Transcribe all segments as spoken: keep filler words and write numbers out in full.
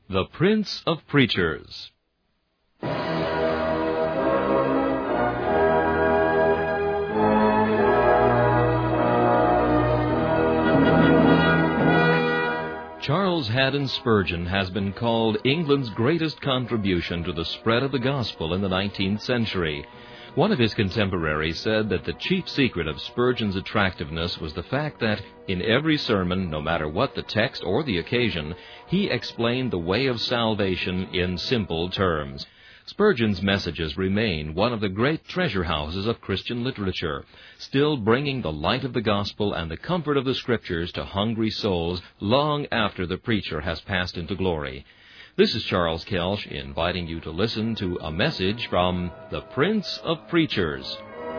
The Prince of Preachers. Charles Haddon Spurgeon has been called England's greatest contribution to the spread of the gospel in the nineteenth century. One of his contemporaries said that the chief secret of Spurgeon's attractiveness was the fact that, in every sermon, no matter what the text or the occasion, he explained the way of salvation in simple terms. Spurgeon's messages remain one of the great treasure houses of Christian literature, still bringing the light of the gospel and the comfort of the Scriptures to hungry souls long after the preacher has passed into glory. This is Charles Kelsch inviting you to listen to a message from the Prince of Preachers.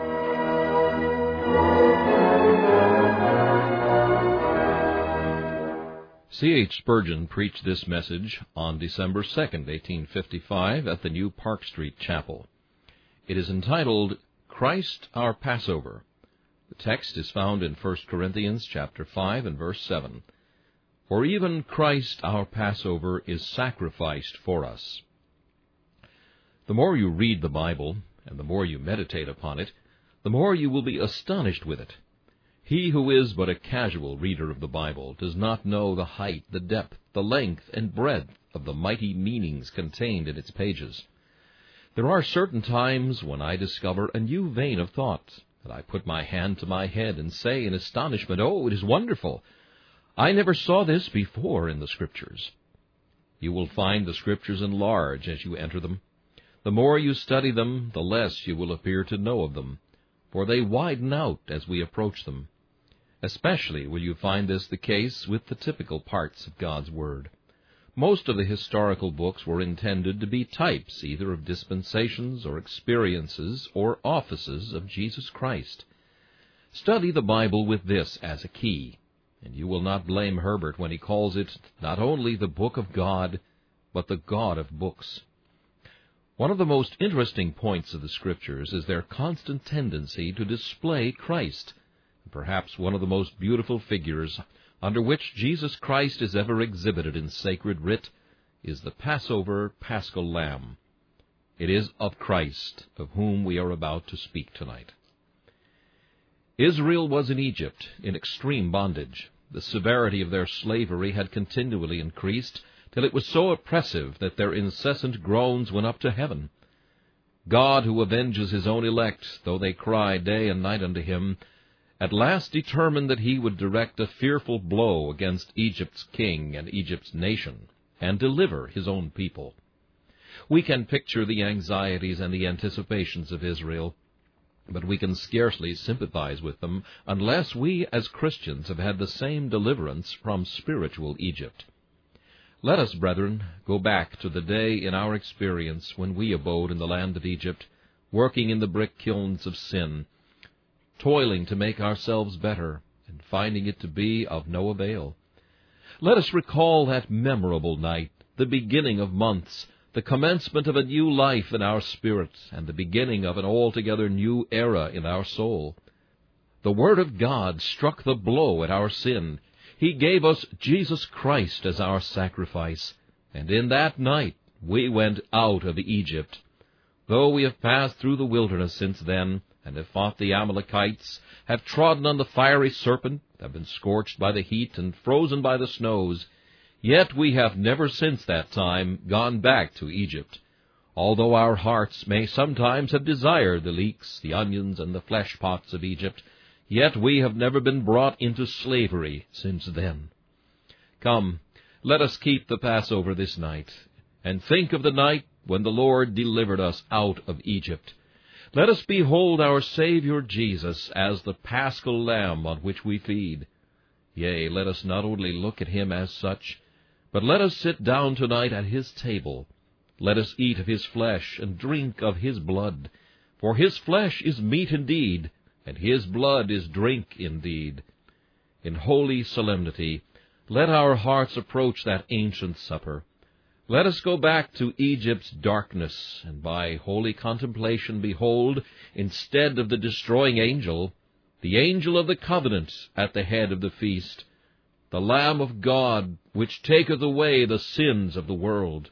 C H Spurgeon preached this message on December second, eighteen fifty-five, at the New Park Street Chapel. It is entitled, Christ Our Passover. The text is found in First Corinthians chapter five and verse seven. For even Christ our Passover is sacrificed for us. The more you read the Bible, and the more you meditate upon it, the more you will be astonished with it. He who is but a casual reader of the Bible does not know the height, the depth, the length, and breadth of the mighty meanings contained in its pages. There are certain times when I discover a new vein of thought, and I put my hand to my head and say in astonishment, "Oh, it is wonderful! I never saw this before in the Scriptures." You will find the Scriptures enlarge as you enter them. The more you study them, the less you will appear to know of them, for they widen out as we approach them. Especially will you find this the case with the typical parts of God's Word. Most of the historical books were intended to be types either of dispensations or experiences or offices of Jesus Christ. Study the Bible with this as a key, and you will not blame Herbert when he calls it not only the book of God, but the God of books. One of the most interesting points of the Scriptures is their constant tendency to display Christ, and perhaps one of the most beautiful figures under which Jesus Christ is ever exhibited in sacred writ is the Passover Paschal Lamb. It is of Christ of whom we are about to speak tonight. Israel was in Egypt in extreme bondage. The severity of their slavery had continually increased till it was so oppressive that their incessant groans went up to heaven. God, who avenges his own elect, though they cry day and night unto him, at last determined that he would direct a fearful blow against Egypt's king and Egypt's nation, and deliver his own people. We can picture the anxieties and the anticipations of Israel, but we can scarcely sympathize with them unless we as Christians have had the same deliverance from spiritual Egypt. Let us, brethren, go back to the day in our experience when we abode in the land of Egypt, working in the brick kilns of sin, toiling to make ourselves better, and finding it to be of no avail. Let us recall that memorable night, the beginning of months, the commencement of a new life in our spirits, and the beginning of an altogether new era in our soul. The Word of God struck the blow at our sin. He gave us Jesus Christ as our sacrifice, and in that night we went out of Egypt. Though we have passed through the wilderness since then, and have fought the Amalekites, have trodden on the fiery serpent, have been scorched by the heat and frozen by the snows, yet we have never since that time gone back to Egypt, although our hearts may sometimes have desired the leeks, the onions, and the flesh pots of Egypt, yet we have never been brought into slavery since then. Come, let us keep the Passover this night, and think of the night when the Lord delivered us out of Egypt. Let us behold our Savior Jesus as the Paschal Lamb on which we feed. Yea, let us not only look at him as such, but let us sit down tonight at his table. Let us eat of his flesh and drink of his blood. For his flesh is meat indeed, and his blood is drink indeed. In holy solemnity, let our hearts approach that ancient supper. Let us go back to Egypt's darkness, and by holy contemplation behold, instead of the destroying angel, the angel of the covenant at the head of the feast. the Lamb of God, which taketh away the sins of the world.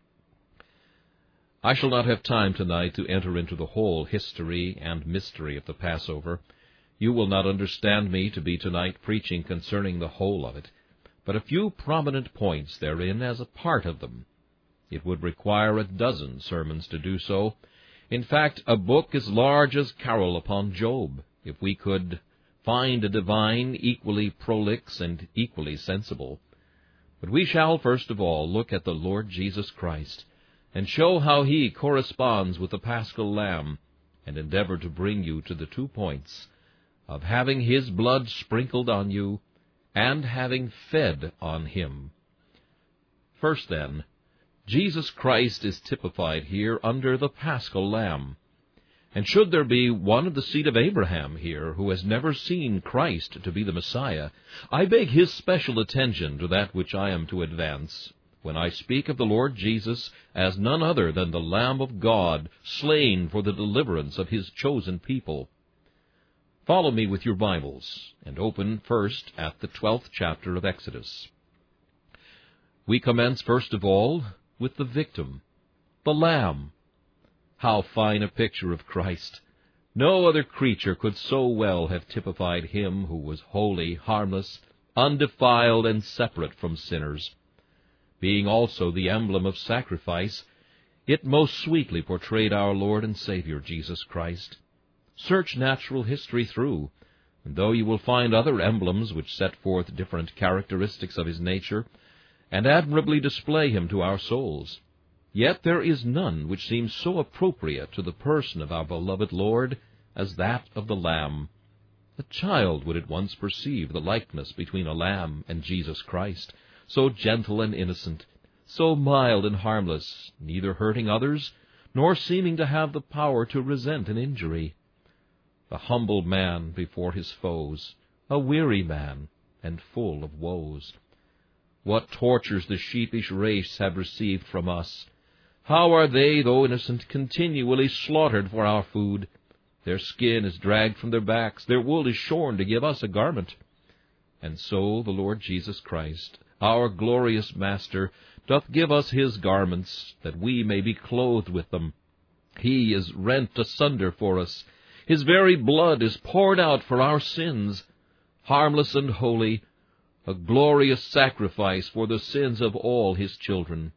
I shall not have time tonight to enter into the whole history and mystery of the Passover. You will not understand me to be tonight preaching concerning the whole of it, but a few prominent points therein as a part of them. It would require a dozen sermons to do so. In fact, a book as large as Carroll upon Job, if we could find a divine equally prolix and equally sensible. But we shall first of all look at the Lord Jesus Christ, and show how he corresponds with the Paschal Lamb, and endeavor to bring you to the two points of having his blood sprinkled on you, and having fed on him. First, then, Jesus Christ is typified here under the Paschal Lamb. And should there be one of the seed of Abraham here who has never seen Christ to be the Messiah, I beg his special attention to that which I am to advance, when I speak of the Lord Jesus as none other than the Lamb of God, slain for the deliverance of his chosen people. Follow me with your Bibles, and open first at the twelfth chapter of Exodus. We commence first of all with the victim, the Lamb. How fine a picture of Christ! No other creature could so well have typified him who was holy, harmless, undefiled, and separate from sinners. Being also the emblem of sacrifice, it most sweetly portrayed our Lord and Savior Jesus Christ. Search natural history through, and though you will find other emblems which set forth different characteristics of his nature, and admirably display him to our souls, yet there is none which seems so appropriate to the person of our beloved Lord as that of the Lamb. A child would at once perceive the likeness between a lamb and Jesus Christ, so gentle and innocent, so mild and harmless, neither hurting others, nor seeming to have the power to resent an injury. The humble man before his foes, a weary man, and full of woes. What tortures the sheepish race have received from us! How are they, though innocent, continually slaughtered for our food? Their skin is dragged from their backs, their wool is shorn to give us a garment. And so the Lord Jesus Christ, our glorious Master, doth give us his garments, that we may be clothed with them. He is rent asunder for us. His very blood is poured out for our sins. Harmless and holy, a glorious sacrifice for the sins of all his children.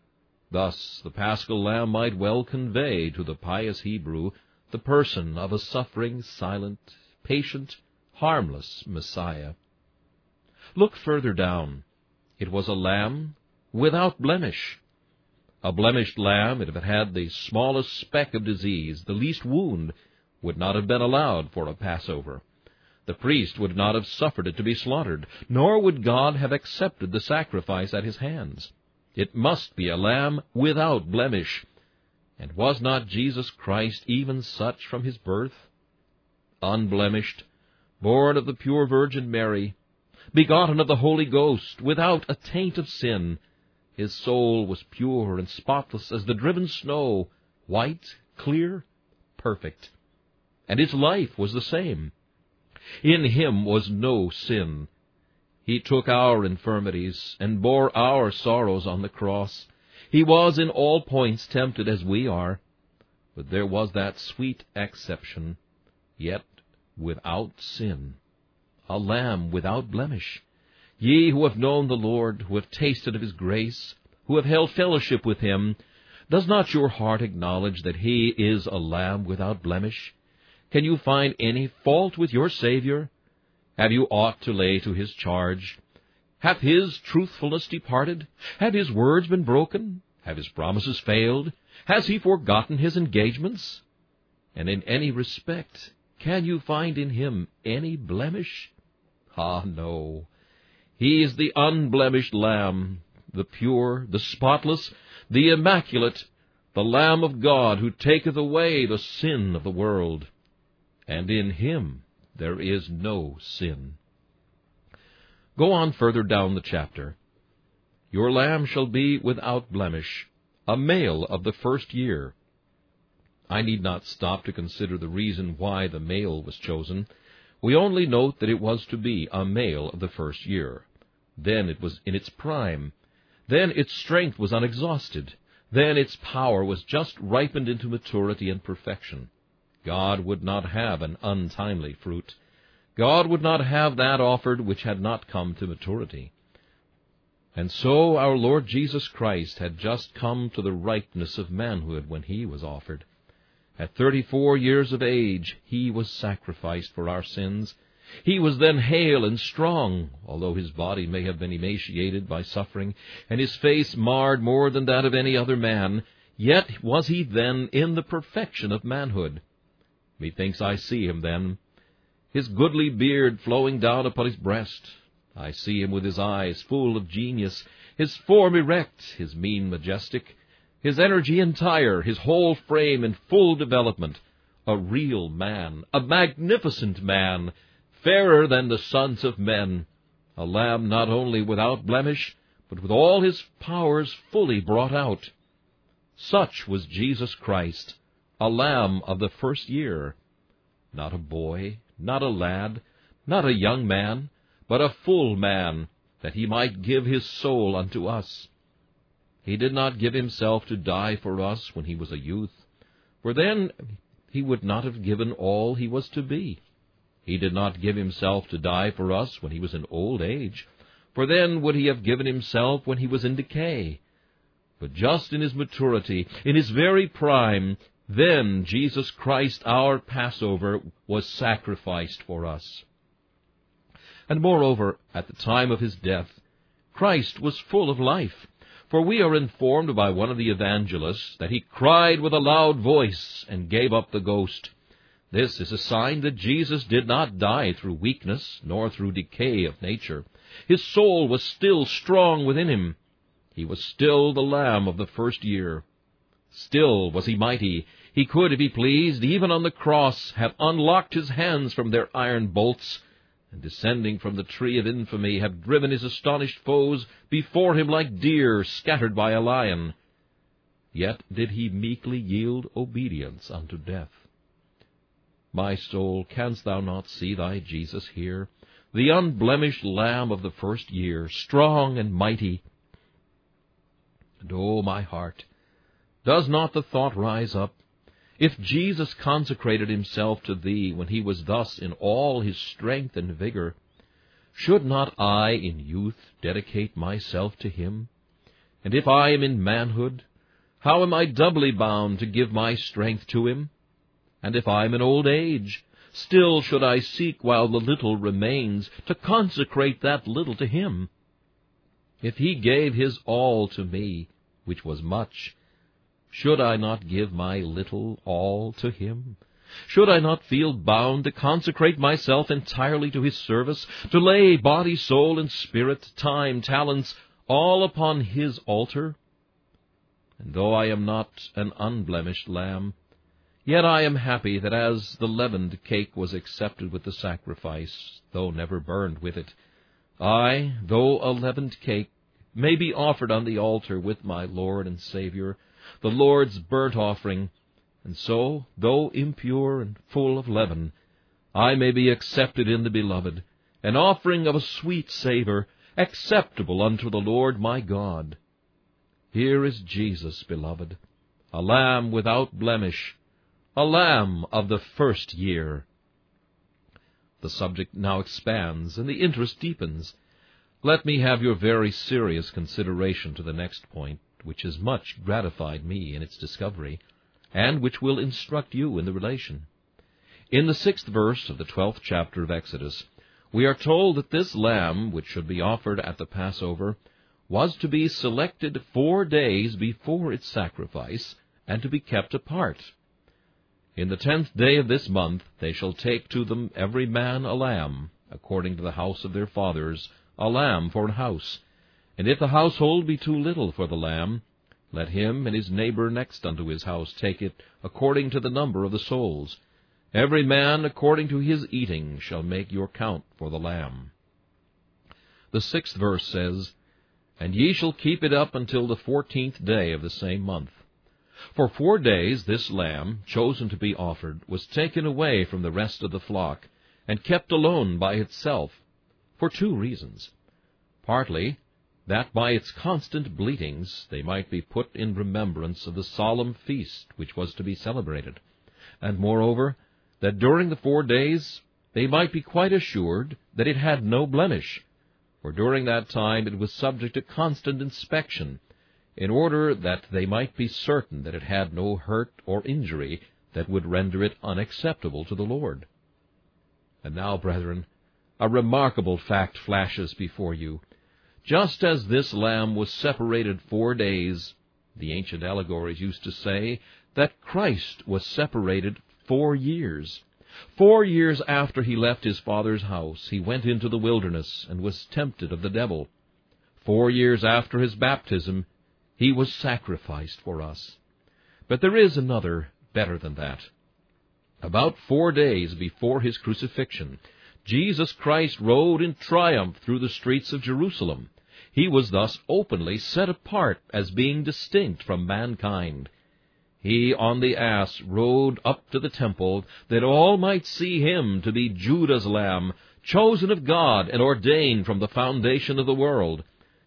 Thus the Paschal Lamb might well convey to the pious Hebrew the person of a suffering, silent, patient, harmless Messiah. Look further down. It was a lamb without blemish. A blemished lamb, if it had the smallest speck of disease, the least wound, would not have been allowed for a Passover. The priest would not have suffered it to be slaughtered, nor would God have accepted the sacrifice at his hands. It must be a lamb without blemish. And was not Jesus Christ even such from his birth? Unblemished, born of the pure Virgin Mary, begotten of the Holy Ghost, without a taint of sin, his soul was pure and spotless as the driven snow, white, clear, perfect. And his life was the same. In him was no sin. He took our infirmities and bore our sorrows on the cross. He was in all points tempted as we are, but there was that sweet exception, yet without sin, a lamb without blemish. Ye who have known the Lord, who have tasted of his grace, who have held fellowship with him, does not your heart acknowledge that he is a lamb without blemish? Can you find any fault with your Savior? Have you aught to lay to his charge? Hath his truthfulness departed? Have his words been broken? Have his promises failed? Has he forgotten his engagements? And in any respect, can you find in him any blemish? Ah, no. He is the unblemished Lamb, the pure, the spotless, the immaculate, the Lamb of God, who taketh away the sin of the world. And in him there is no sin. Go on further down the chapter. Your lamb shall be without blemish, a male of the first year. I need not stop to consider the reason why the male was chosen. We only note that it was to be a male of the first year. Then it was in its prime. Then its strength was unexhausted. Then its power was just ripened into maturity and perfection. God would not have an untimely fruit. God would not have that offered which had not come to maturity. And so our Lord Jesus Christ had just come to the ripeness of manhood when he was offered. At thirty-four years of age, he was sacrificed for our sins. He was then hale and strong, although his body may have been emaciated by suffering, and his face marred more than that of any other man, yet was he then in the perfection of manhood. Methinks I see him then, his goodly beard flowing down upon his breast. I see him with his eyes full of genius, his form erect, his mien majestic, his energy entire, his whole frame in full development, a real man, a magnificent man, fairer than the sons of men, a lamb not only without blemish, but with all his powers fully brought out. Such was Jesus Christ, a lamb of the first year, not a boy, not a lad, not a young man, but a full man, that he might give his soul unto us. He did not give himself to die for us when he was a youth, for then he would not have given all he was to be. He did not give himself to die for us when he was in old age, for then would he have given himself when he was in decay. But just in his maturity, in his very prime, then Jesus Christ our Passover was sacrificed for us. And moreover, at the time of his death, Christ was full of life, for we are informed by one of the evangelists that he cried with a loud voice and gave up the ghost. This is a sign that Jesus did not die through weakness, nor through decay of nature. His soul was still strong within him. He was still the Lamb of the first year. Still was he mighty. He could, if he pleased, even on the cross, have unlocked his hands from their iron bolts, and descending from the tree of infamy, have driven his astonished foes before him like deer scattered by a lion. Yet did he meekly yield obedience unto death. My soul, canst thou not see thy Jesus here, the unblemished Lamb of the first year, strong and mighty? And, O my heart, does not the thought rise up, if Jesus consecrated himself to thee when he was thus in all his strength and vigor, should not I in youth dedicate myself to him? And if I am in manhood, how am I doubly bound to give my strength to him? And if I am in old age, still should I seek while the little remains to consecrate that little to him. If he gave his all to me, which was much, should I not give my little all to him? Should I not feel bound to consecrate myself entirely to his service, to lay body, soul, and spirit, time, talents, all upon his altar? And though I am not an unblemished lamb, yet I am happy that as the leavened cake was accepted with the sacrifice, though never burned with it, I, though a leavened cake, may be offered on the altar with my Lord and Savior, the Lord's burnt offering, and so, though impure and full of leaven, I may be accepted in the Beloved, an offering of a sweet savor, acceptable unto the Lord my God. Here is Jesus, beloved, a lamb without blemish, a lamb of the first year. The subject now expands, and the interest deepens. Let me have your very serious consideration to the next point, which has much gratified me in its discovery, and which will instruct you in the relation. In the sixth verse of the twelfth chapter of Exodus, we are told that this lamb, which should be offered at the Passover, was to be selected four days before its sacrifice, and to be kept apart. In the tenth day of this month they shall take to them every man a lamb, according to the house of their fathers, a lamb for an house. And if the household be too little for the lamb, let him and his neighbor next unto his house take it according to the number of the souls. Every man according to his eating shall make your count for the lamb. The sixth verse says, And ye shall keep it up until the fourteenth day of the same month. For four days this lamb, chosen to be offered, was taken away from the rest of the flock, and kept alone by itself, for two reasons. partly that by its constant bleatings they might be put in remembrance of the solemn feast which was to be celebrated, and moreover, that during the four days they might be quite assured that it had no blemish, for during that time it was subject to constant inspection, in order that they might be certain that it had no hurt or injury that would render it unacceptable to the Lord. And now, brethren, a remarkable fact flashes before you. Just as this lamb was separated four days, the ancient allegories used to say that Christ was separated four years. Four years after he left his Father's house, he went into the wilderness and was tempted of the devil. Four years after his baptism, he was sacrificed for us. But there is another better than that. About four days before his crucifixion, Jesus Christ rode in triumph through the streets of Jerusalem. He was thus openly set apart as being distinct from mankind. He on the ass rode up to the temple, that all might see him to be Judah's Lamb, chosen of God and ordained from the foundation of the world.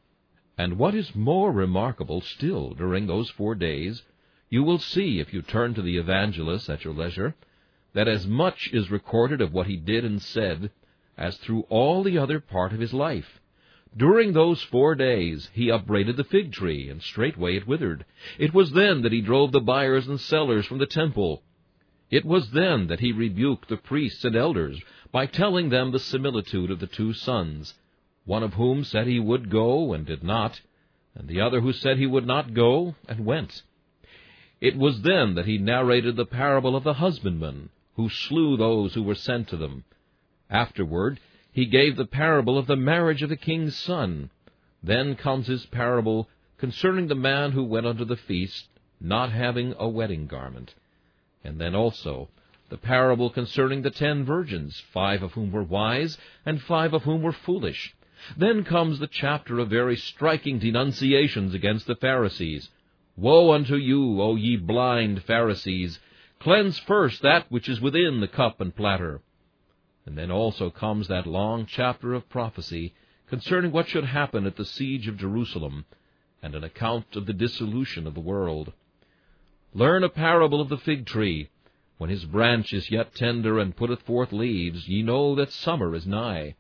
And what is more remarkable still, during those four days, you will see if you turn to the evangelists at your leisure, that as much is recorded of what he did and said as through all the other part of his life. During those four days he upbraided the fig tree, and straightway it withered. It was then that he drove the buyers and sellers from the temple. It was then that he rebuked the priests and elders by telling them the similitude of the two sons, one of whom said he would go and did not, and the other who said he would not go and went. It was then that he narrated the parable of the husbandman, who slew those who were sent to them. Afterward, he gave the parable of the marriage of the king's son. Then comes his parable concerning the man who went unto the feast, not having a wedding garment. And then also the parable concerning the ten virgins, five of whom were wise, and five of whom were foolish. Then comes the chapter of very striking denunciations against the Pharisees. Woe unto you, O ye blind Pharisees! Cleanse first that which is within the cup and platter. And then also comes that long chapter of prophecy concerning what should happen at the siege of Jerusalem, and an account of the dissolution of the world. Learn a parable of the fig tree. When his branch is yet tender and putteth forth leaves, ye know that summer is nigh.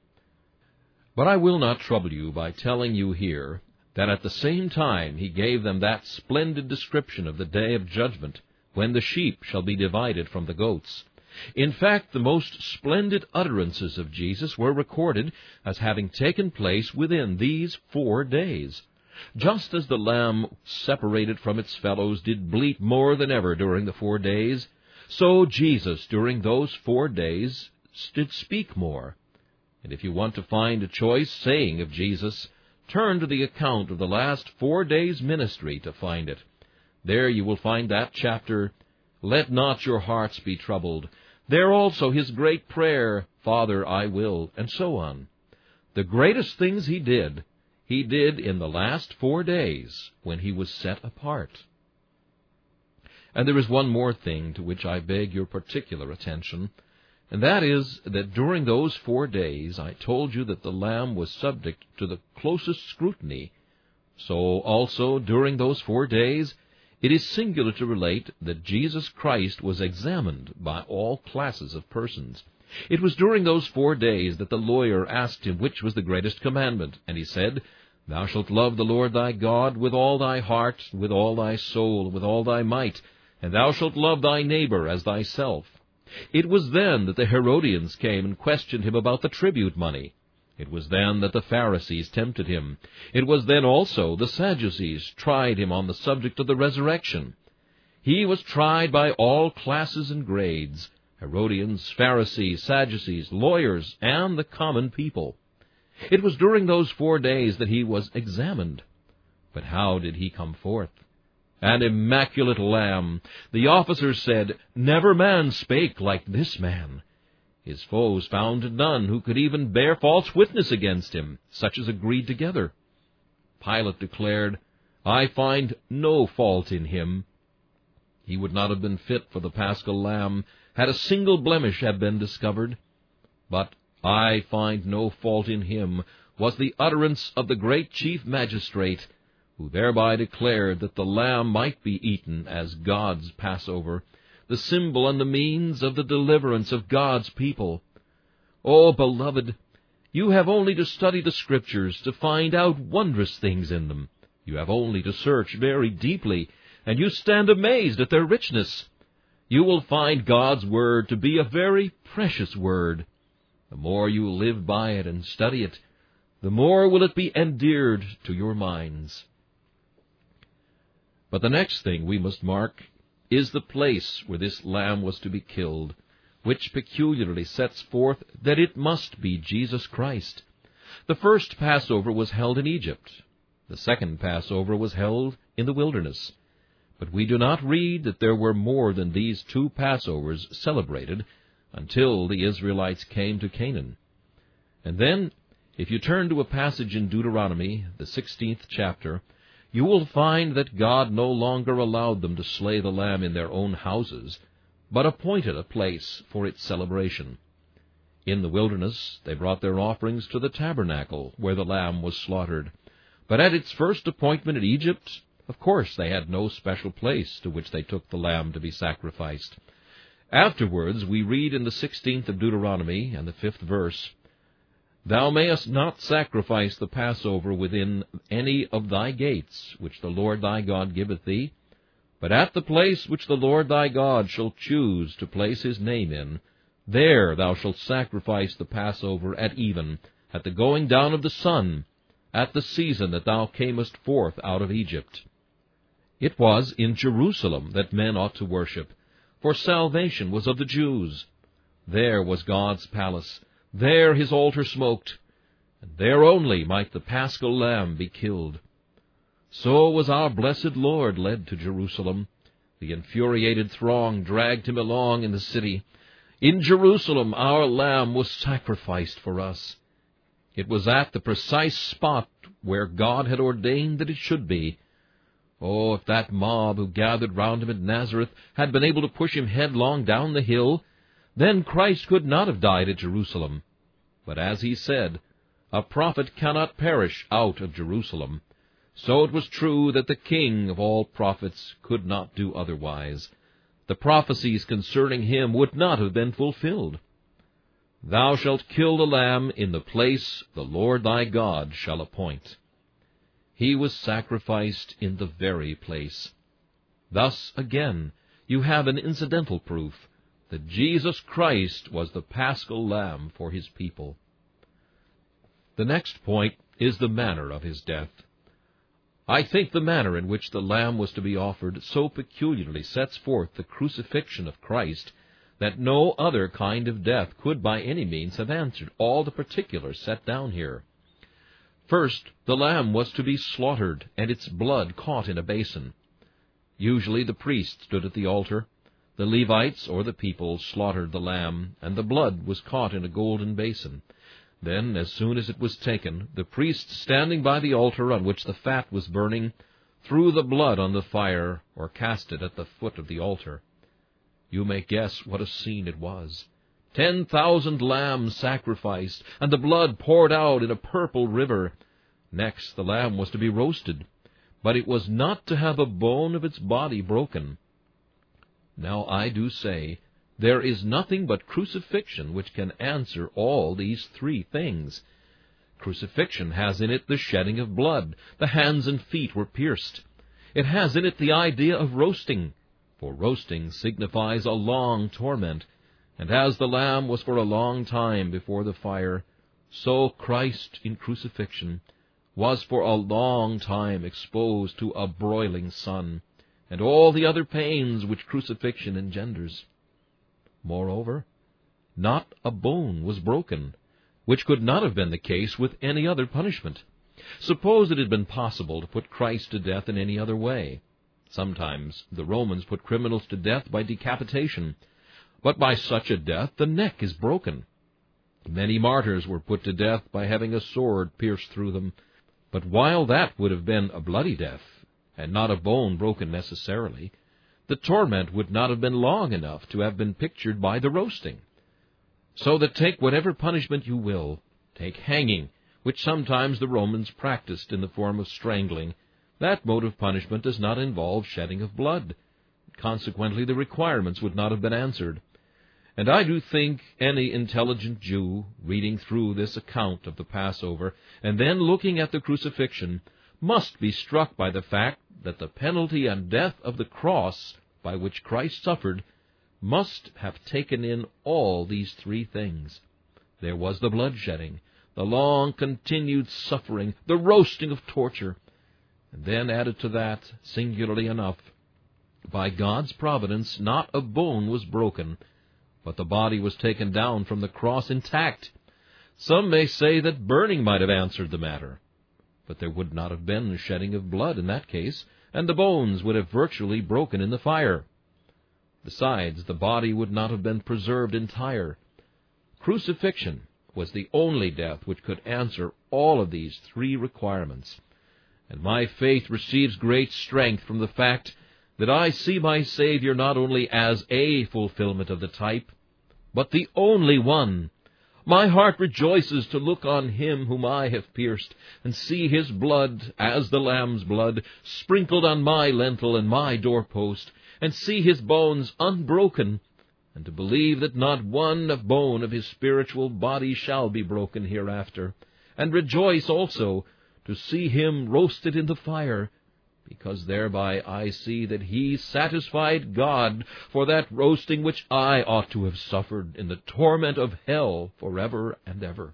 But I will not trouble you by telling you here that at the same time he gave them that splendid description of the day of judgment, when the sheep shall be divided from the goats. In fact, the most splendid utterances of Jesus were recorded as having taken place within these four days. Just as the lamb separated from its fellows did bleat more than ever during the four days, so Jesus during those four days did speak more. And if you want to find a choice saying of Jesus, turn to the account of the last four days' ministry to find it. There you will find that chapter, Let not your hearts be troubled. There also his great prayer, Father, I will, and so on. The greatest things he did, he did in the last four days when he was set apart. And there is one more thing to which I beg your particular attention, and that is that during those four days I told you that the Lamb was subject to the closest scrutiny. So also during those four days it is singular to relate that Jesus Christ was examined by all classes of persons. It was during those four days that the lawyer asked him which was the greatest commandment, and he said, Thou shalt love the Lord thy God with all thy heart, with all thy soul, with all thy might, and thou shalt love thy neighbor as thyself. It was then that the Herodians came and questioned him about the tribute money. It was then that the Pharisees tempted him. It was then also the Sadducees tried him on the subject of the resurrection. He was tried by all classes and grades, Herodians, Pharisees, Sadducees, lawyers, and the common people. It was during those four days that he was examined. But how did he come forth? An immaculate lamb. The officers said, Never man spake like this man. His foes found none who could even bear false witness against him, such as agreed together. Pilate declared, I find no fault in him. He would not have been fit for the paschal lamb had a single blemish have been discovered. But I find no fault in him was the utterance of the great chief magistrate, who thereby declared that the lamb might be eaten as God's Passover, the symbol and the means of the deliverance of God's people. Oh, beloved, you have only to study the Scriptures to find out wondrous things in them. You have only to search very deeply, and you stand amazed at their richness. You will find God's Word to be a very precious Word. The more you live by it and study it, the more will it be endeared to your minds. But the next thing we must mark is the place where this lamb was to be killed, which peculiarly sets forth that it must be Jesus Christ. The first Passover was held in Egypt. The second Passover was held in the wilderness. But we do not read that there were more than these two Passovers celebrated until the Israelites came to Canaan. And then, if you turn to a passage in Deuteronomy, the sixteenth chapter, you will find that God no longer allowed them to slay the lamb in their own houses, but appointed a place for its celebration. In the wilderness they brought their offerings to the tabernacle, where the lamb was slaughtered. But at its first appointment in Egypt, of course they had no special place to which they took the lamb to be sacrificed. Afterwards we read in the sixteenth of Deuteronomy, and the fifth verse, "Thou mayest not sacrifice the Passover within any of thy gates, which the Lord thy God giveth thee, but at the place which the Lord thy God shall choose to place his name in, there thou shalt sacrifice the Passover at even, at the going down of the sun, at the season that thou camest forth out of Egypt." It was in Jerusalem that men ought to worship, for salvation was of the Jews. There was God's palace, there his altar smoked, and there only might the paschal lamb be killed. So was our blessed Lord led to Jerusalem. The infuriated throng dragged him along in the city. In Jerusalem our lamb was sacrificed for us. It was at the precise spot where God had ordained that it should be. Oh, if that mob who gathered round him at Nazareth had been able to push him headlong down the hill, then Christ could not have died at Jerusalem. But as he said, a prophet cannot perish out of Jerusalem. So it was true that the King of all prophets could not do otherwise. The prophecies concerning him would not have been fulfilled. "Thou shalt kill the lamb in the place the Lord thy God shall appoint." He was sacrificed in the very place. Thus, again, you have an incidental proof that Jesus Christ was the paschal lamb for his people. The next point is the manner of his death. I think the manner in which the lamb was to be offered so peculiarly sets forth the crucifixion of Christ that no other kind of death could by any means have answered all the particulars set down here. First, the lamb was to be slaughtered, and its blood caught in a basin. Usually the priest stood at the altar. The Levites, or the people, slaughtered the lamb, and the blood was caught in a golden basin. Then, as soon as it was taken, the priest, standing by the altar on which the fat was burning, threw the blood on the fire, or cast it at the foot of the altar. You may guess what a scene it was. Ten thousand lambs sacrificed, and the blood poured out in a purple river. Next, the lamb was to be roasted, but it was not to have a bone of its body broken. Now I do say, there is nothing but crucifixion which can answer all these three things. Crucifixion has in it the shedding of blood. The hands and feet were pierced. It has in it the idea of roasting, for roasting signifies a long torment. And as the lamb was for a long time before the fire, so Christ in crucifixion was for a long time exposed to a broiling sun, and all the other pains which crucifixion engenders. Moreover, not a bone was broken, which could not have been the case with any other punishment. Suppose it had been possible to put Christ to death in any other way. Sometimes the Romans put criminals to death by decapitation, but by such a death the neck is broken. Many martyrs were put to death by having a sword pierced through them, but while that would have been a bloody death, and not a bone broken necessarily, the torment would not have been long enough to have been pictured by the roasting. So that take whatever punishment you will, take hanging, which sometimes the Romans practiced in the form of strangling, that mode of punishment does not involve shedding of blood. Consequently, the requirements would not have been answered. And I do think any intelligent Jew, reading through this account of the Passover, and then looking at the crucifixion, must be struck by the fact that the penalty and death of the cross by which Christ suffered must have taken in all these three things. There was the bloodshedding, the long continued suffering, the roasting of torture, and then added to that, singularly enough, by God's providence not a bone was broken, but the body was taken down from the cross intact. Some may say that burning might have answered the matter, but there would not have been shedding of blood in that case, and the bones would have virtually broken in the fire. Besides, the body would not have been preserved entire. Crucifixion was the only death which could answer all of these three requirements, and my faith receives great strength from the fact that I see my Savior not only as a fulfillment of the type, but the only one. My heart rejoices to look on him whom I have pierced, and see his blood, as the lamb's blood, sprinkled on my lintel and my doorpost, and see his bones unbroken, and to believe that not one bone of his spiritual body shall be broken hereafter, and rejoice also to see him roasted in the fire, because thereby I see that he satisfied God for that roasting which I ought to have suffered in the torment of hell forever and ever.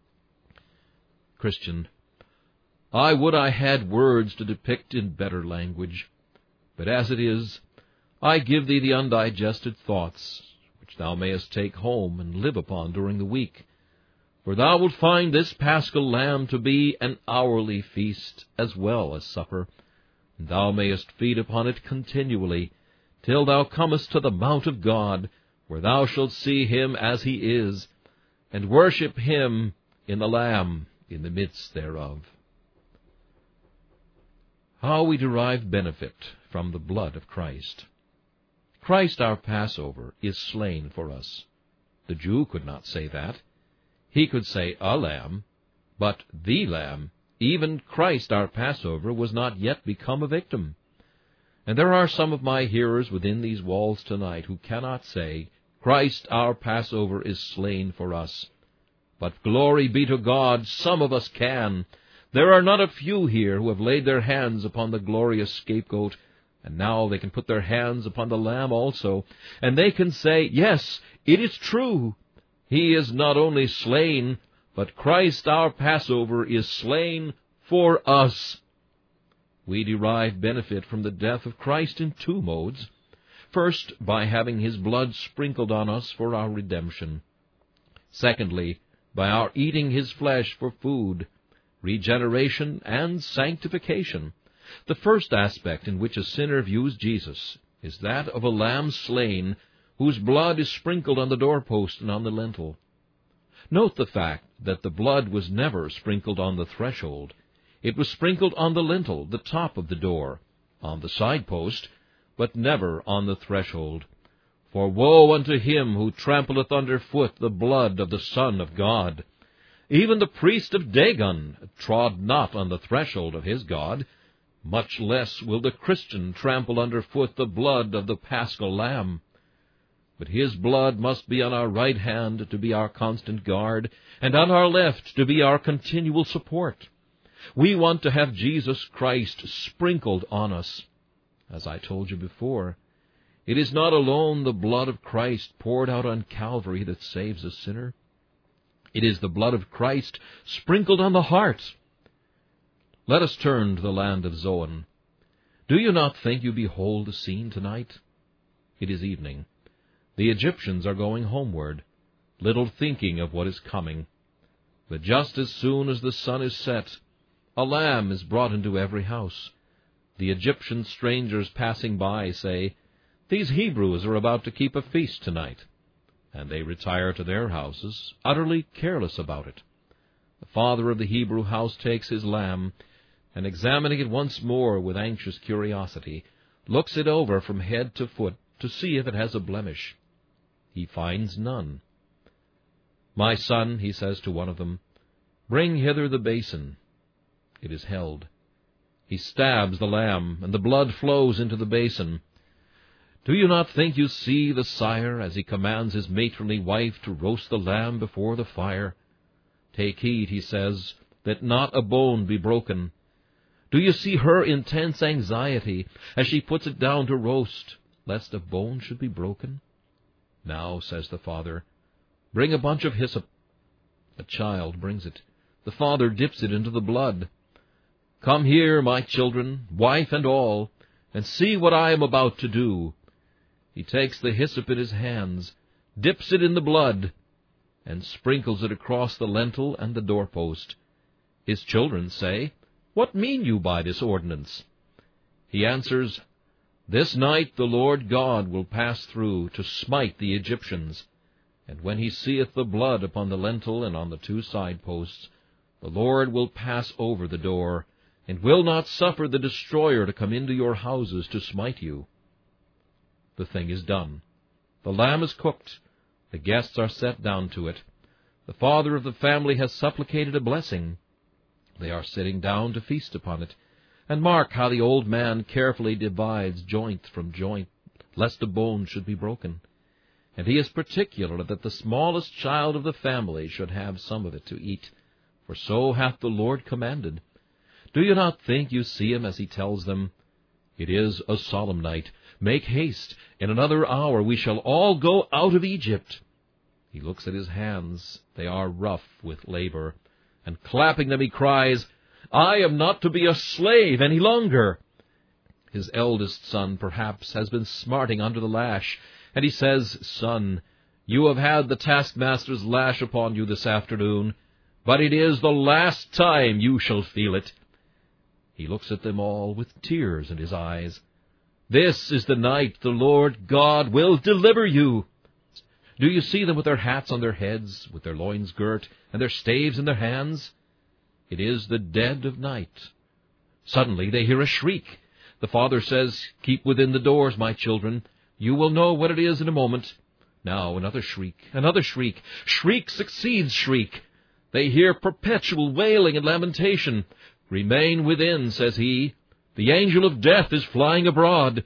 Christian, I would I had words to depict in better language, but as it is, I give thee the undigested thoughts, which thou mayest take home and live upon during the week. For thou wilt find this paschal lamb to be an hourly feast as well as supper, and thou mayest feed upon it continually, till thou comest to the mount of God, where thou shalt see him as he is, and worship him in the Lamb in the midst thereof. How we derive benefit from the blood of Christ. Christ our Passover is slain for us. The Jew could not say that. He could say a lamb, but the Lamb, even Christ our Passover, was not yet become a victim. And there are some of my hearers within these walls tonight who cannot say, Christ our Passover is slain for us. But glory be to God, some of us can. There are not a few here who have laid their hands upon the glorious scapegoat, and now they can put their hands upon the Lamb also, and they can say, yes, it is true. He is not only slain, but Christ our Passover is slain for us. We derive benefit from the death of Christ in two modes. First, by having his blood sprinkled on us for our redemption. Secondly, by our eating his flesh for food, regeneration, and sanctification. The first aspect in which a sinner views Jesus is that of a lamb slain, whose blood is sprinkled on the doorpost and on the lintel. Note the fact that the blood was never sprinkled on the threshold. It was sprinkled on the lintel, the top of the door, on the side post, but never on the threshold. For woe unto him who trampleth under foot the blood of the Son of God. Even the priest of Dagon trod not on the threshold of his God. Much less will the Christian trample under foot the blood of the Paschal Lamb. But his blood must be on our right hand to be our constant guard, and on our left to be our continual support. We want to have Jesus Christ sprinkled on us. As I told you before, it is not alone the blood of Christ poured out on Calvary that saves a sinner. It is the blood of Christ sprinkled on the heart. Let us turn to the land of Zoan. Do you not think you behold a scene tonight? It is evening. The Egyptians are going homeward, little thinking of what is coming. But just as soon as the sun is set, a lamb is brought into every house. The Egyptian strangers passing by say, These Hebrews are about to keep a feast tonight. And they retire to their houses, utterly careless about it. The father of the Hebrew house takes his lamb, and examining it once more with anxious curiosity, looks it over from head to foot to see if it has a blemish. He finds none. My son, he says to one of them, Bring hither the basin. It is held. He stabs the lamb, and the blood flows into the basin. Do you not think you see the sire as he commands his matronly wife to roast the lamb before the fire? Take heed, he says, that not a bone be broken. Do you see her intense anxiety as she puts it down to roast, lest a bone should be broken? Now, says the father, bring a bunch of hyssop. The child brings it. The father dips it into the blood. Come here, my children, wife and all, and see what I am about to do. He takes the hyssop in his hands, dips it in the blood, and sprinkles it across the lintel and the doorpost. His children say, What mean you by this ordinance? He answers, This night the Lord God will pass through to smite the Egyptians. And when he seeth the blood upon the lintel and on the two side posts, the Lord will pass over the door, and will not suffer the destroyer to come into your houses to smite you. The thing is done. The lamb is cooked. The guests are set down to it. The father of the family has supplicated a blessing. They are sitting down to feast upon it. And mark how the old man carefully divides joint from joint, lest a bone should be broken. And he is particular that the smallest child of the family should have some of it to eat, for so hath the Lord commanded. Do you not think you see him as he tells them, It is a solemn night. Make haste. In another hour we shall all go out of Egypt. He looks at his hands. They are rough with labor. And clapping them he cries, I am not to be a slave any longer. His eldest son, perhaps, has been smarting under the lash, and he says, Son, you have had the taskmaster's lash upon you this afternoon, but it is the last time you shall feel it. He looks at them all with tears in his eyes. This is the night the Lord God will deliver you. Do you see them with their hats on their heads, with their loins girt, and their staves in their hands? It is the dead of night. Suddenly they hear a shriek. The father says, Keep within the doors, my children. You will know what it is in a moment. Now another shriek, another shriek. Shriek succeeds shriek. They hear perpetual wailing and lamentation. Remain within, says he. The angel of death is flying abroad.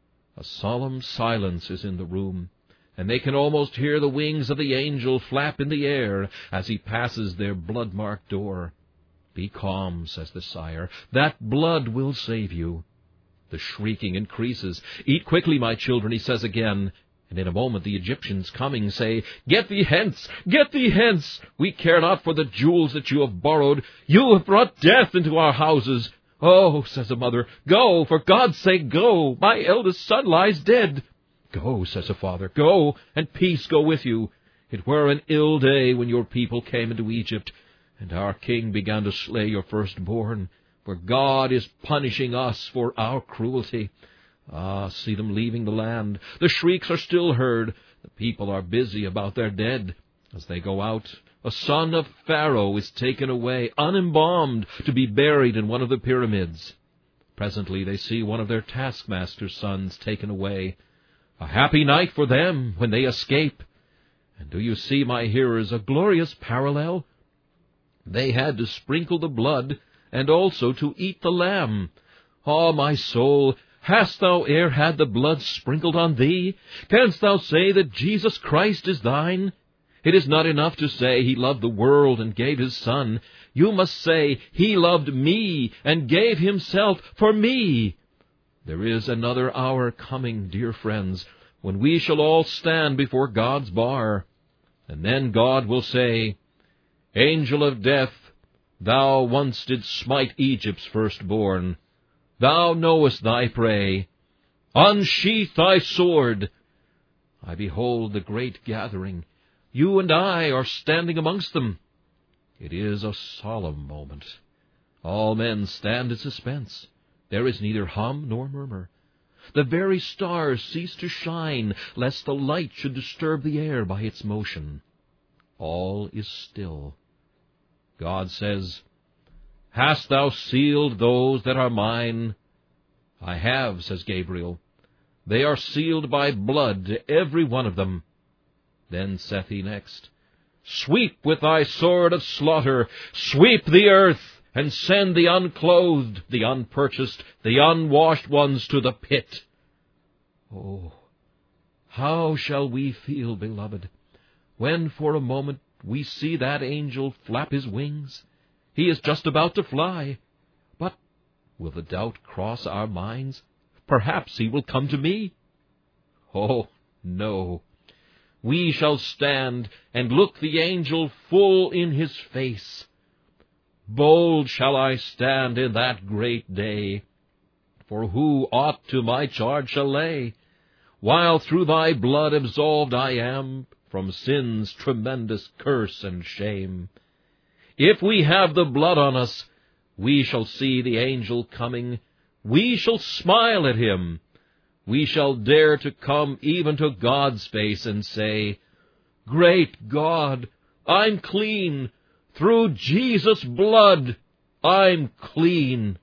A solemn silence is in the room, and they can almost hear the wings of the angel flap in the air as he passes their blood-marked door. Be calm, says the sire. That blood will save you. The shrieking increases. Eat quickly, my children, he says again. And in a moment the Egyptians coming say, Get thee hence! Get thee hence! We care not for the jewels that you have borrowed. You have brought death into our houses. Oh, says a mother, Go, for God's sake, go. My eldest son lies dead. Go, says a father, go, and peace go with you. It were an ill day when your people came into Egypt, and our king began to slay your firstborn, for God is punishing us for our cruelty. Ah, see them leaving the land. The shrieks are still heard. The people are busy about their dead. As they go out, a son of Pharaoh is taken away, unembalmed, to be buried in one of the pyramids. Presently they see one of their taskmaster's sons taken away. A happy night for them when they escape. And do you see, my hearers, a glorious parallel? They had to sprinkle the blood, and also to eat the lamb. Ah, my soul, hast thou e'er had the blood sprinkled on thee? Canst thou say that Jesus Christ is thine? It is not enough to say he loved the world and gave his Son. You must say he loved me and gave himself for me. There is another hour coming, dear friends, when we shall all stand before God's bar. And then God will say, Angel of death, thou once didst smite Egypt's firstborn. Thou knowest thy prey. Unsheath thy sword. I behold the great gathering. You and I are standing amongst them. It is a solemn moment. All men stand in suspense. There is neither hum nor murmur. The very stars cease to shine, lest the light should disturb the air by its motion. All is still. God says, Hast thou sealed those that are mine? I have, says Gabriel. They are sealed by blood, every one of them. Then saith he next, Sweep with thy sword of slaughter, sweep the earth, and send the unclothed, the unpurchased, the unwashed ones to the pit. Oh, how shall we feel, beloved, when for a moment we see that angel flap his wings? He is just about to fly. But will the doubt cross our minds? Perhaps he will come to me. Oh, no. We shall stand and look the angel full in his face. Bold shall I stand in that great day, for who aught to my charge shall lay, while through thy blood absolved I am from sin's tremendous curse and shame. If we have the blood on us, we shall see the angel coming. We shall smile at him. We shall dare to come even to God's face and say, Great God, I'm clean. Through Jesus' blood, I'm clean.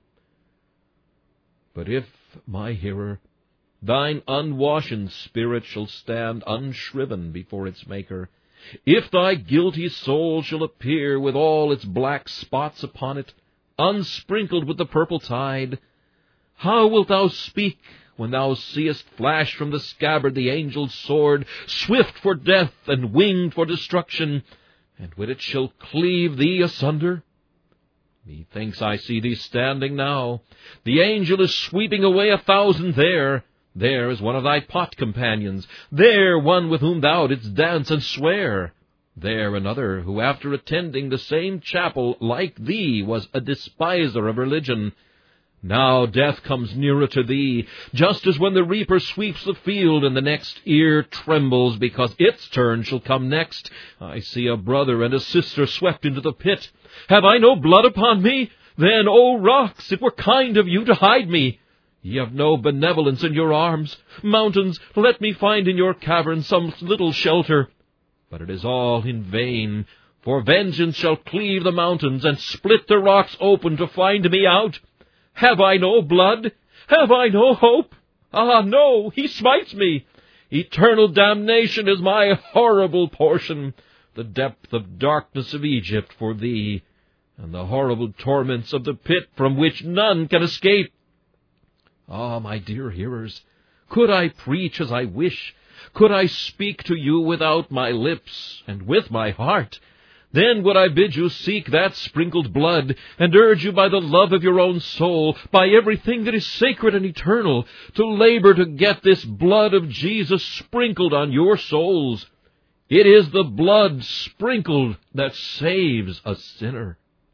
But if, my hearer, thine unwashen spirit shall stand unshriven before its Maker, if thy guilty soul shall appear with all its black spots upon it, unsprinkled with the purple tide, how wilt thou speak when thou seest flash from the scabbard the angel's sword, swift for death and winged for destruction, and when it shall cleave thee asunder? Methinks I see thee standing now. The angel is sweeping away a thousand there. There is one of thy pot companions. There one with whom thou didst dance and swear. There another who, after attending the same chapel, like thee, was a despiser of religion. Now death comes nearer to thee, just as when the reaper sweeps the field and the next ear trembles because its turn shall come next. I see a brother and a sister swept into the pit. Have I no blood upon me? Then, O rocks, it were kind of you to hide me. Ye have no benevolence in your arms. Mountains, let me find in your cavern some little shelter. But it is all in vain, for vengeance shall cleave the mountains and split the rocks open to find me out. Have I no blood? Have I no hope? Ah, no, he smites me. Eternal damnation is my horrible portion, the depth of darkness of Egypt for thee, and the horrible torments of the pit from which none can escape. Ah, my dear hearers, could I preach as I wish, could I speak to you without my lips and with my heart, then would I bid you seek that sprinkled blood, and urge you by the love of your own soul, by everything that is sacred and eternal, to labor to get this blood of Jesus sprinkled on your souls. It is the blood sprinkled that saves a sinner.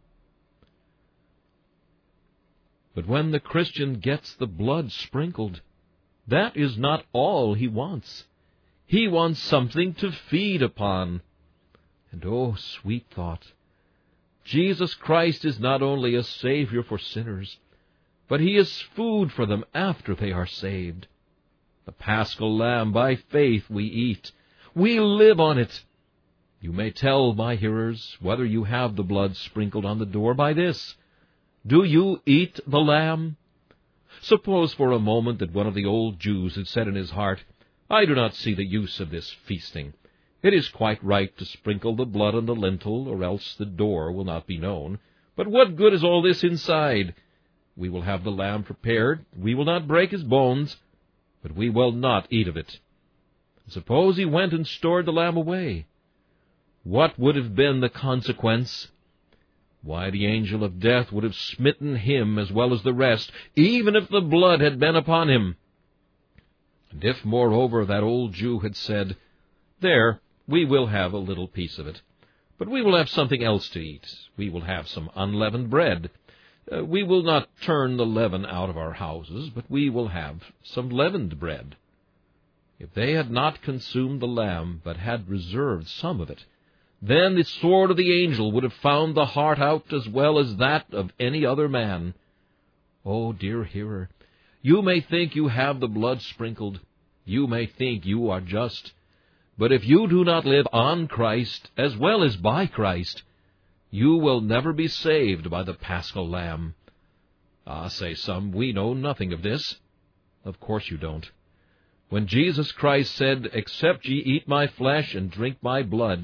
But when the Christian gets the blood sprinkled, that is not all he wants. He wants something to feed upon. And oh, sweet thought, Jesus Christ is not only a Savior for sinners, but he is food for them after they are saved. The Paschal Lamb by faith we eat. We live on it. You may tell, my hearers, whether you have the blood sprinkled on the door by this. Do you eat the lamb? Suppose for a moment that one of the old Jews had said in his heart, I do not see the use of this feasting. It is quite right to sprinkle the blood on the lintel, or else the door will not be known. But what good is all this inside? We will have the lamb prepared. We will not break his bones, but we will not eat of it. Suppose he went and stored the lamb away. What would have been the consequence? Why, the angel of death would have smitten him as well as the rest, even if the blood had been upon him. And if, moreover, that old Jew had said, There, we will have a little piece of it, but we will have something else to eat. We will have some unleavened bread. Uh, we will not turn the leaven out of our houses, but we will have some leavened bread. If they had not consumed the lamb, but had reserved some of it, then the sword of the angel would have found the heart out as well as that of any other man. Oh, dear hearer, you may think you have the blood sprinkled. You may think you are just. But if you do not live on Christ as well as by Christ, you will never be saved by the Paschal Lamb. Ah, say some, we know nothing of this. Of course you don't. When Jesus Christ said, Except ye eat my flesh and drink my blood,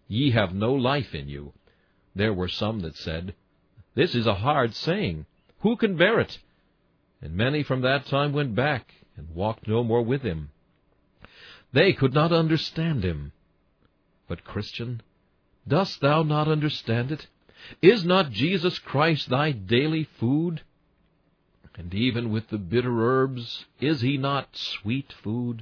Ye have no life in you. There were some that said, This is a hard saying. Who can bear it? And many from that time went back, and walked no more with him. They could not understand him. But, Christian, dost thou not understand it? Is not Jesus Christ thy daily food? And even with the bitter herbs, is he not sweet food?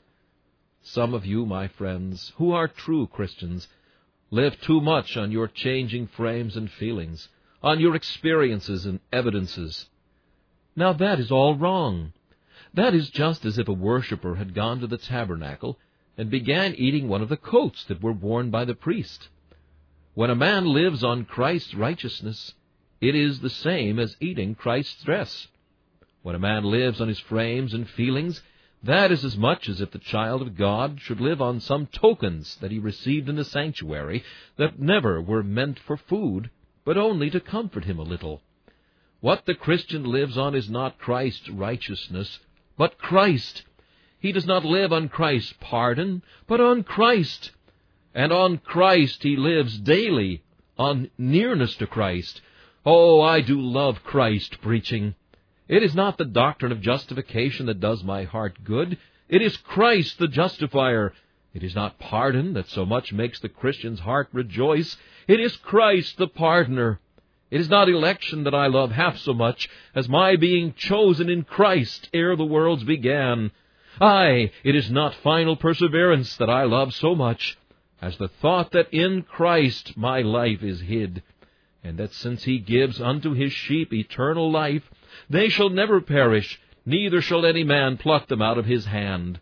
Some of you, my friends, who are true Christians, live too much on your changing frames and feelings, on your experiences and evidences. Now that is all wrong. That is just as if a worshipper had gone to the tabernacle and began eating one of the coats that were worn by the priest. When a man lives on Christ's righteousness, it is the same as eating Christ's dress. When a man lives on his frames and feelings, that is as much as if the child of God should live on some tokens that he received in the sanctuary that never were meant for food, but only to comfort him a little. What the Christian lives on is not Christ's righteousness, but Christ. He does not live on Christ's pardon, but on Christ. And on Christ he lives daily, on nearness to Christ. Oh, I do love Christ preaching. It is not the doctrine of justification that does my heart good. It is Christ the justifier. It is not pardon that so much makes the Christian's heart rejoice. It is Christ the pardoner. It is not election that I love half so much as my being chosen in Christ ere the worlds began. Aye, it is not final perseverance that I love so much as the thought that in Christ my life is hid, and that since he gives unto his sheep eternal life, they shall never perish, neither shall any man pluck them out of his hand.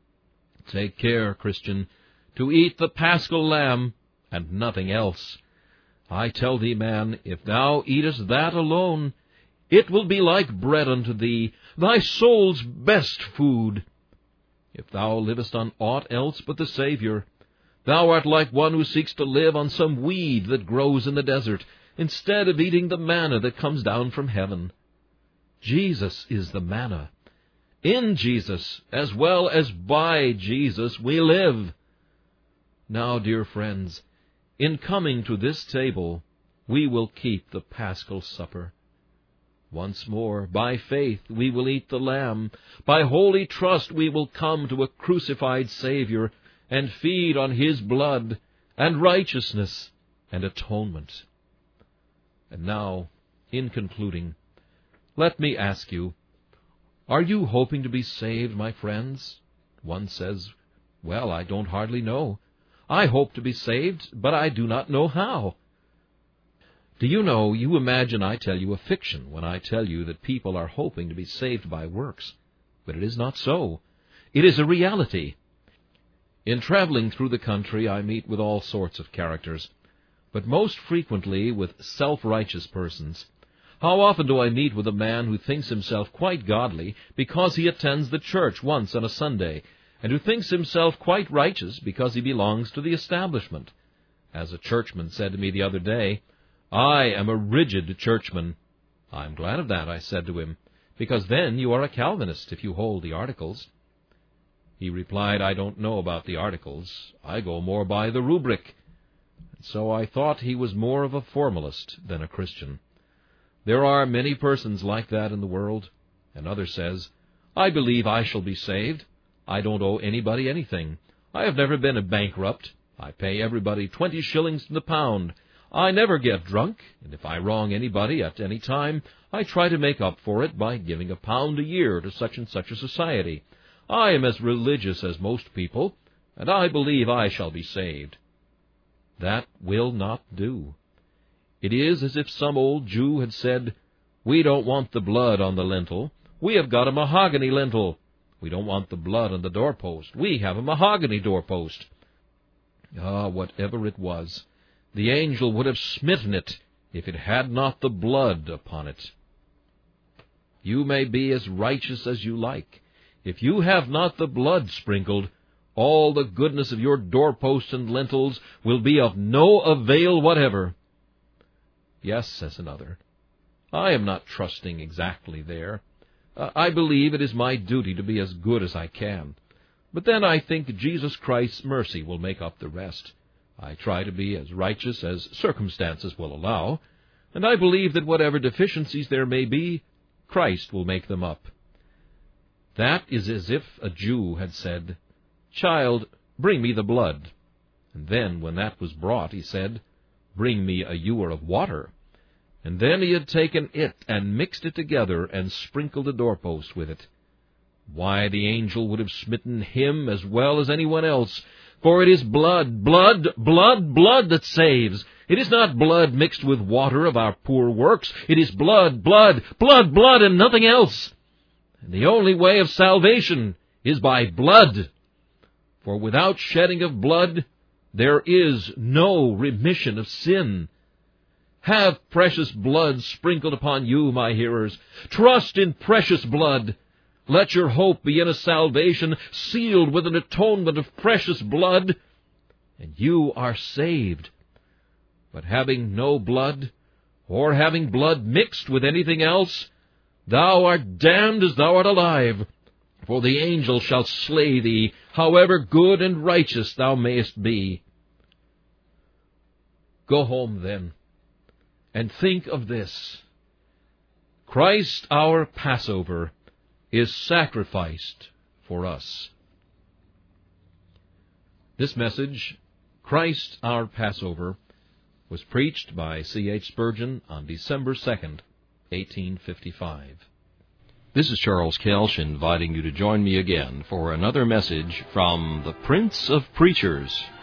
Take care, Christian, to eat the paschal lamb, and nothing else. I tell thee, man, if thou eatest that alone, it will be like bread unto thee, thy soul's best food. If thou livest on aught else but the Saviour, thou art like one who seeks to live on some weed that grows in the desert, instead of eating the manna that comes down from heaven. Jesus is the manna. In Jesus, as well as by Jesus, we live. Now, dear friends, in coming to this table, we will keep the paschal supper. Once more, by faith we will eat the lamb. By holy trust we will come to a crucified Savior and feed on his blood and righteousness and atonement. And now, in concluding, let me ask you, are you hoping to be saved, my friends? One says, well, I don't hardly know. I hope to be saved, but I do not know how. Do you know, you imagine I tell you a fiction when I tell you that people are hoping to be saved by works. But it is not so. It is a reality. In traveling through the country, I meet with all sorts of characters, but most frequently with self-righteous persons. How often do I meet with a man who thinks himself quite godly because he attends the church once on a Sunday, and who thinks himself quite righteous because he belongs to the establishment. As a churchman said to me the other day, I am a rigid churchman. I am glad of that, I said to him, because then you are a Calvinist if you hold the articles. He replied, I don't know about the articles. I go more by the rubric. And so I thought he was more of a formalist than a Christian. There are many persons like that in the world. Another says, I believe I shall be saved. I don't owe anybody anything. I have never been a bankrupt. I pay everybody twenty shillings to the pound. I never get drunk, and if I wrong anybody at any time, I try to make up for it by giving a pound a year to such and such a society. I am as religious as most people, and I believe I shall be saved. That will not do. It is as if some old Jew had said, we don't want the blood on the lintel. We have got a mahogany lintel. We don't want the blood on the doorpost. We have a mahogany doorpost. Ah, whatever it was, the angel would have smitten it if it had not the blood upon it. You may be as righteous as you like. If you have not the blood sprinkled, all the goodness of your doorposts and lintels will be of no avail whatever. Yes, says another, I am not trusting exactly there. Uh, I believe it is my duty to be as good as I can. But then I think Jesus Christ's mercy will make up the rest. I try to be as righteous as circumstances will allow, and I believe that whatever deficiencies there may be, Christ will make them up. That is as if a Jew had said, "Child, bring me the blood." And then, when that was brought, he said, "Bring me a ewer of water." And then he had taken it and mixed it together and sprinkled the doorpost with it. Why, the angel would have smitten him as well as anyone else, for it is blood, blood, blood, blood that saves. It is not blood mixed with water of our poor works. It is blood, blood, blood, blood, and nothing else. And the only way of salvation is by blood. For without shedding of blood, there is no remission of sin. Have precious blood sprinkled upon you, my hearers. Trust in precious blood. Let your hope be in a salvation sealed with an atonement of precious blood, and you are saved. But having no blood, or having blood mixed with anything else, thou art damned as thou art alive, for the angel shall slay thee, however good and righteous thou mayest be. Go home, then, and think of this. Christ our Passover is sacrificed for us. This message, Christ our Passover, was preached by C H Spurgeon on December second, eighteen fifty-five. This is Charles Kelsch inviting you to join me again for another message from the Prince of Preachers,